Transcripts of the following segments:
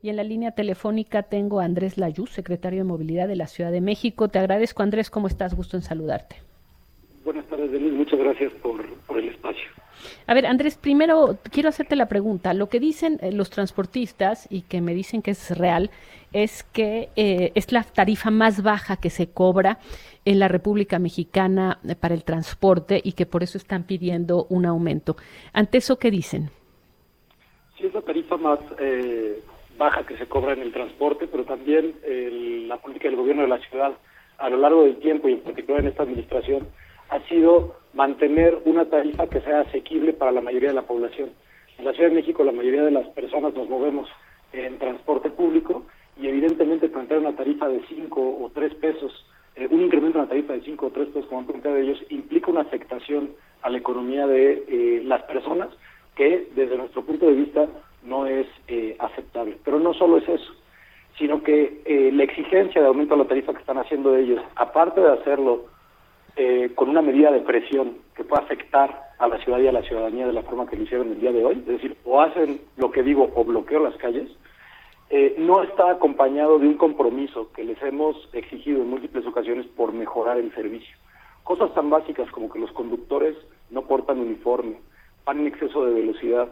Y en la línea telefónica tengo a Andrés Layuz, secretario de Movilidad de la Ciudad de México. Te agradezco, Andrés, ¿cómo estás? Gusto en saludarte. Buenas tardes, Denise. Muchas gracias por el espacio. A ver, Andrés, primero quiero hacerte la pregunta. Lo que dicen los transportistas, y que me dicen que es real, es que es la tarifa más baja que se cobra en la República Mexicana para el transporte y que por eso están pidiendo un aumento. ¿Ante eso qué dicen? Sí, es la tarifa más baja que se cobra en el transporte, pero también la política del gobierno de la ciudad a lo largo del tiempo y en particular en esta administración ha sido mantener una tarifa que sea asequible para la mayoría de la población. En la Ciudad de México la mayoría de las personas nos movemos en transporte público y evidentemente plantear una tarifa de 5 o 3 pesos, un incremento en la tarifa de 5 o 3 pesos, como han planteado ellos, implica una afectación a la economía de las personas que desde nuestro punto de vista no es aceptable. Pero no solo es eso, sino que la exigencia de aumento de la tarifa que están haciendo ellos, aparte de hacerlo con una medida de presión que pueda afectar a la ciudad y a la ciudadanía de la forma que lo hicieron el día de hoy, es decir, o hacen lo que digo o bloqueo las calles, no está acompañado de un compromiso que les hemos exigido en múltiples ocasiones por mejorar el servicio. Cosas tan básicas como que los conductores no portan uniforme, van en exceso de velocidad,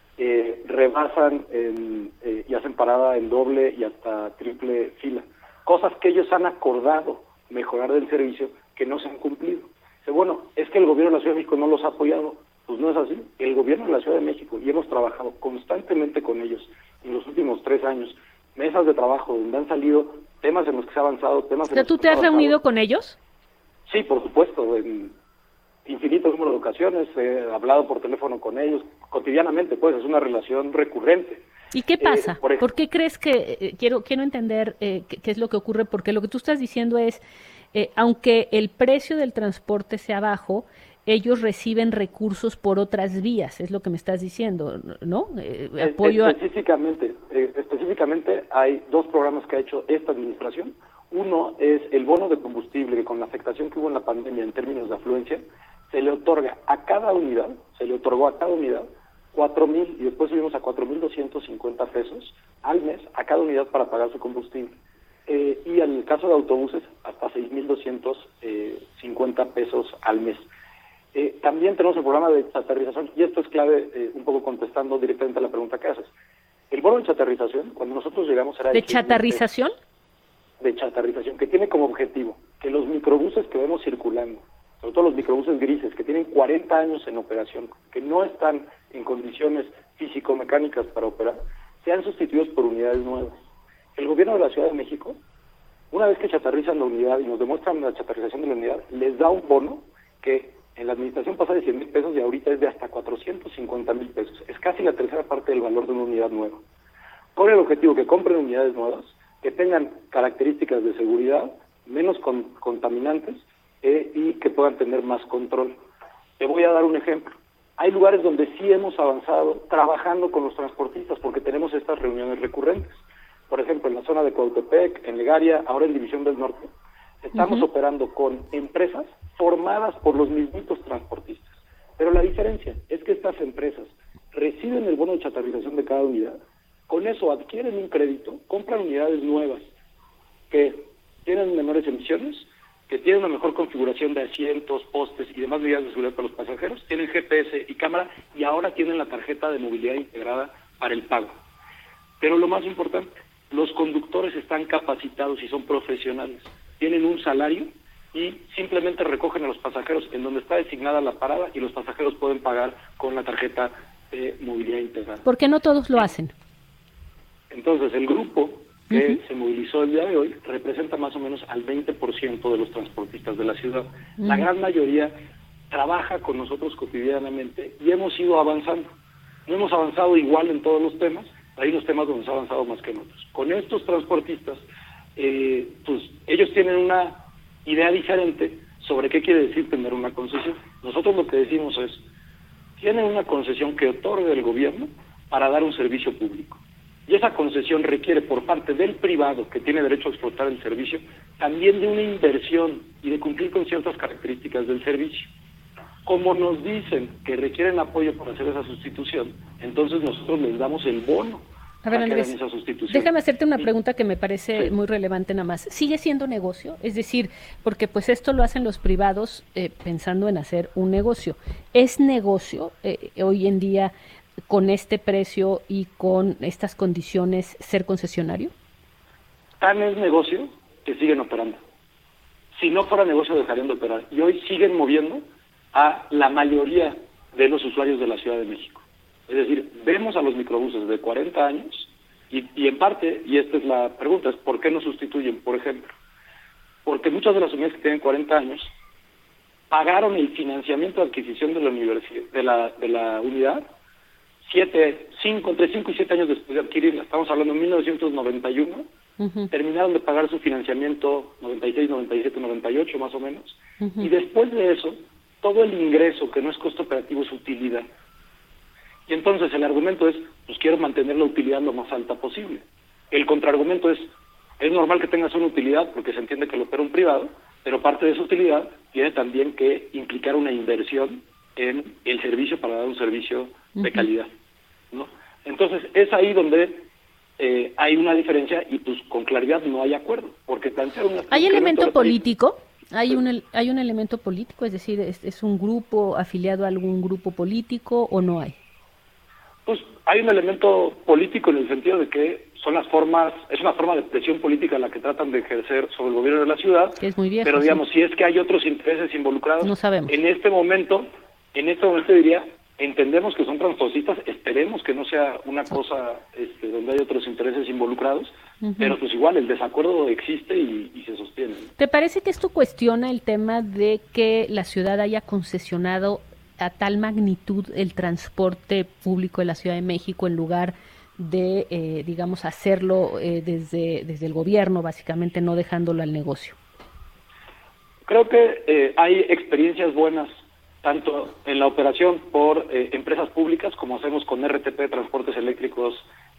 rebasan y hacen parada en doble y hasta triple fila. Cosas que ellos han acordado mejorar del servicio que no se han cumplido. Bueno, es que el gobierno de la Ciudad de México no los ha apoyado. Pues no es así. El gobierno de la Ciudad de México, y hemos trabajado constantemente con ellos en los últimos 3 años, mesas de trabajo donde han salido temas en los que se ha avanzado, temas en los que ¿Tú te has reunido con ellos? Sí, por supuesto, en infinito número de ocasiones, he hablado por teléfono con ellos, cotidianamente, pues, es una relación recurrente. ¿Y qué pasa? ¿Por qué crees que, quiero entender qué es lo que ocurre? Porque lo que tú estás diciendo es, aunque el precio del transporte sea bajo, ellos reciben recursos por otras vías, es lo que me estás diciendo, ¿no? Apoyo específicamente hay 2 programas que ha hecho esta administración. Uno es el bono de combustible, que con la afectación que hubo en la pandemia en términos de afluencia, se le otorga a cada unidad, se le otorgó a cada unidad 4,000 y después subimos a 4,250 pesos al mes a cada unidad para pagar su combustible. Y en el caso de autobuses, hasta 6,250 pesos al mes. También tenemos el programa de chatarrización, y esto es clave, un poco contestando directamente a la pregunta que haces. El bono de chatarrización, cuando nosotros llegamos, era... ¿De chatarrización? De chatarrización, que tiene como objetivo que los microbuses que vemos circulando, sobre todo los microbuses grises, que tienen 40 años en operación, que no están en condiciones físico-mecánicas para operar, sean sustituidos por unidades nuevas. El gobierno de la Ciudad de México, una vez que chatarrizan la unidad y nos demuestran la chatarrización de la unidad, les da un bono que en la administración pasa de 100,000 pesos y ahorita es de hasta 450,000 pesos. Es casi la tercera parte del valor de una unidad nueva. Con el objetivo que compren unidades nuevas, que tengan características de seguridad, menos contaminantes y que puedan tener más control. Te voy a dar un ejemplo. Hay lugares donde sí hemos avanzado trabajando con los transportistas porque tenemos estas reuniones recurrentes. Por ejemplo, en la zona de Cuautepec, en Legaria, ahora en División del Norte, estamos operando con empresas formadas por los mismitos transportistas. Pero la diferencia es que estas empresas reciben el bono de chatarrización de cada unidad, con eso adquieren un crédito, compran unidades nuevas que tienen menores emisiones, que tienen una mejor configuración de asientos, postes y demás medidas de seguridad para los pasajeros, tienen GPS y cámara y ahora tienen la tarjeta de movilidad integrada para el pago. Pero lo más importante, los conductores están capacitados y son profesionales, tienen un salario y simplemente recogen a los pasajeros en donde está designada la parada y los pasajeros pueden pagar con la tarjeta de movilidad integrada. ¿Por qué no todos lo hacen? Entonces, el grupo que se movilizó el día de hoy representa más o menos al 20% de los transportistas de la ciudad. La gran mayoría trabaja con nosotros cotidianamente y hemos ido avanzando. No hemos avanzado igual en todos los temas, hay unos temas donde se ha avanzado más que en otros. Con estos transportistas, pues ellos tienen una idea diferente sobre qué quiere decir tener una concesión. Nosotros lo que decimos es, tienen una concesión que otorga el gobierno para dar un servicio público. Y esa concesión requiere por parte del privado que tiene derecho a explotar el servicio, también de una inversión y de cumplir con ciertas características del servicio. Como nos dicen que requieren apoyo para hacer esa sustitución, entonces nosotros les damos el bono A ver, Andrés, esa sustitución. déjame hacerte una pregunta que me parece muy relevante nada más. ¿Sigue siendo negocio? Es decir, porque pues esto lo hacen los privados pensando en hacer un negocio. ¿Es negocio hoy en día con este precio y con estas condiciones ser concesionario? Tan es negocio que siguen operando. Si no fuera negocio dejarían de operar. Y hoy siguen moviendo a la mayoría de los usuarios de la Ciudad de México. Es decir, vemos a los microbuses de 40 años y en parte, y esta es la pregunta, es ¿por qué no sustituyen? Por ejemplo, porque muchas de las unidades que tienen 40 años pagaron el financiamiento de adquisición de la universidad, de la unidad entre 5 y 7 años después de adquirirla. Estamos hablando de 1991. Terminaron de pagar su financiamiento 96, 97, 98 más o menos. Y después de eso, todo el ingreso que no es costo operativo es utilidad. Y entonces el argumento es, pues quiero mantener la utilidad lo más alta posible. El contraargumento es normal que tengas una utilidad porque se entiende que lo opera un privado, pero parte de esa utilidad tiene también que implicar una inversión en el servicio para dar un servicio de calidad, ¿no? Entonces es ahí donde hay una diferencia y pues con claridad no hay acuerdo, porque plantear una... ¿Hay elemento político? ¿Hay un elemento político? Es decir, ¿es un grupo afiliado a algún grupo político o no hay? Pues hay un elemento político en el sentido de que son las formas, es una forma de presión política la que tratan de ejercer sobre el gobierno de la ciudad, que es muy viejo, pero digamos, sí. Si es que hay otros intereses involucrados, no sabemos. En este momento diría, entendemos que son transportistas, esperemos que no sea una cosa donde hay otros intereses involucrados, pero pues igual el desacuerdo existe y se sostiene. ¿Te parece que esto cuestiona el tema de que la ciudad haya concesionado a tal magnitud el transporte público de la Ciudad de México en lugar de, digamos, hacerlo desde el gobierno, básicamente no dejándolo al negocio? Creo que hay experiencias buenas tanto en la operación por empresas públicas, como hacemos con RTP, Transportes Eléctricos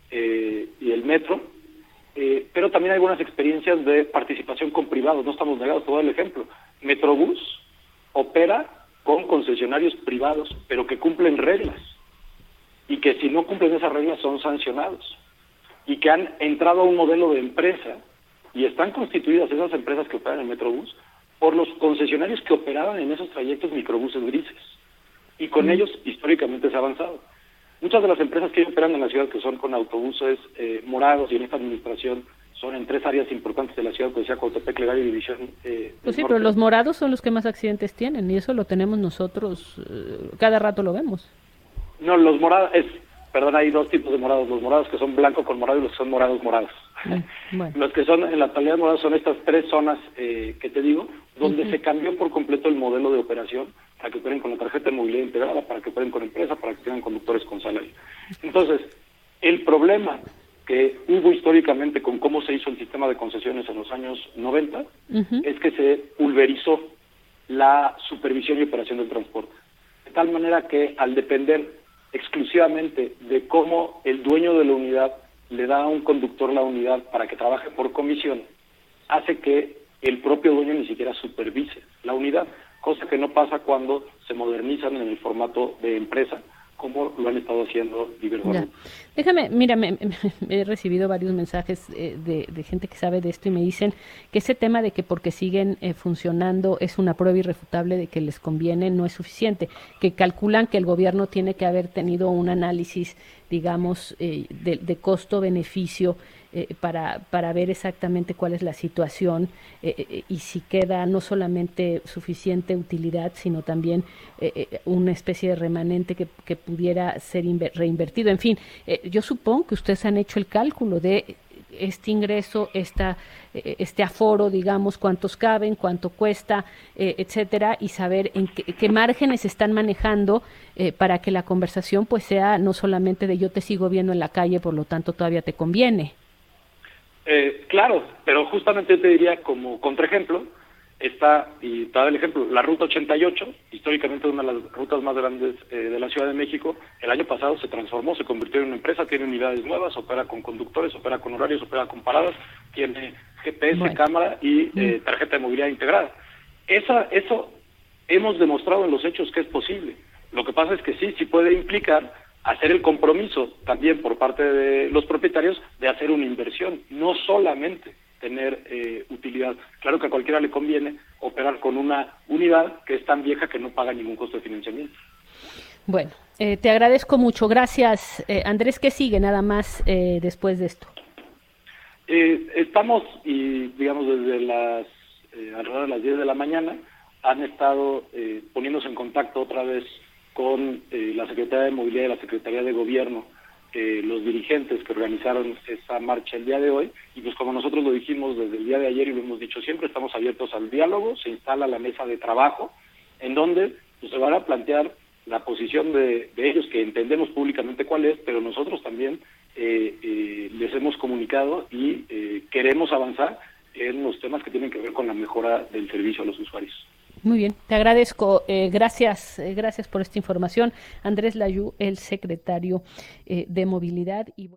y el Metro, pero también hay algunas experiencias de participación con privados, no estamos negados. Te voy a dar el ejemplo. Metrobús opera con concesionarios privados, pero que cumplen reglas, y que si no cumplen esas reglas son sancionados, y que han entrado a un modelo de empresa, y están constituidas esas empresas que operan en Metrobús por los concesionarios que operaban en esos trayectos microbuses grises, y con ellos históricamente se ha avanzado. Muchas de las empresas que operan en la ciudad, que son con autobuses morados, y en esta administración son en 3 áreas importantes de la ciudad, pues sea Coatepec, Legal y División. Pues sí, pero los morados son los que más accidentes tienen, y eso lo tenemos nosotros, cada rato lo vemos. No, los morados, hay 2 tipos de morados, los morados que son blanco con morado y los que son morados. Bueno. Los que son en la actualidad morados son estas 3 zonas que te digo, donde se cambió por completo el modelo de operación, para que operen con la tarjeta de movilidad integrada, para que operen con empresa, para que tengan conductores con salario. Entonces, el problema que hubo históricamente con cómo se hizo el sistema de concesiones en los años 90, es que se pulverizó la supervisión y operación del transporte. De tal manera que al depender exclusivamente de cómo el dueño de la unidad le da a un conductor la unidad para que trabaje por comisión, hace que el propio dueño ni siquiera supervise la unidad, cosa que no pasa cuando se modernizan en el formato de empresa, como lo han estado haciendo diversamente. Déjame, mira, he recibido varios mensajes de gente que sabe de esto y me dicen que ese tema de que porque siguen funcionando es una prueba irrefutable de que les conviene no es suficiente, que calculan que el gobierno tiene que haber tenido un análisis, digamos, de costo-beneficio para ver exactamente cuál es la situación y si queda no solamente suficiente utilidad, sino también una especie de remanente que pudiera ser reinvertido. En fin, yo supongo que ustedes han hecho el cálculo de este ingreso, este aforo, digamos, cuántos caben, cuánto cuesta, etcétera, y saber en qué márgenes están manejando para que la conversación pues sea no solamente de yo te sigo viendo en la calle, por lo tanto todavía te conviene. Claro, pero justamente yo te diría como contraejemplo, está, y te da el ejemplo, la Ruta 88, históricamente una de las rutas más grandes de la Ciudad de México, el año pasado se transformó, se convirtió en una empresa, tiene unidades nuevas, opera con conductores, opera con horarios, opera con paradas, tiene GPS, cámara y tarjeta de movilidad integrada. Eso hemos demostrado en los hechos que es posible. Lo que pasa es que sí puede implicar hacer el compromiso también por parte de los propietarios de hacer una inversión, no solamente tener utilidad. Claro que a cualquiera le conviene operar con una unidad que es tan vieja que no paga ningún costo de financiamiento. Bueno, te agradezco mucho. Gracias, Andrés. ¿Qué sigue nada más después de esto? Estamos, y digamos, desde alrededor de las 10 de la mañana, han estado poniéndose en contacto otra vez con la Secretaría de Movilidad y la Secretaría de Gobierno, los dirigentes que organizaron esa marcha el día de hoy, y pues como nosotros lo dijimos desde el día de ayer y lo hemos dicho siempre, estamos abiertos al diálogo. Se instala la mesa de trabajo, en donde pues, se van a plantear la posición de ellos, que entendemos públicamente cuál es, pero nosotros también les hemos comunicado y queremos avanzar en los temas que tienen que ver con la mejora del servicio a los usuarios. Muy bien, te agradezco. Gracias por esta información. Andrés Layú, el secretario de Movilidad.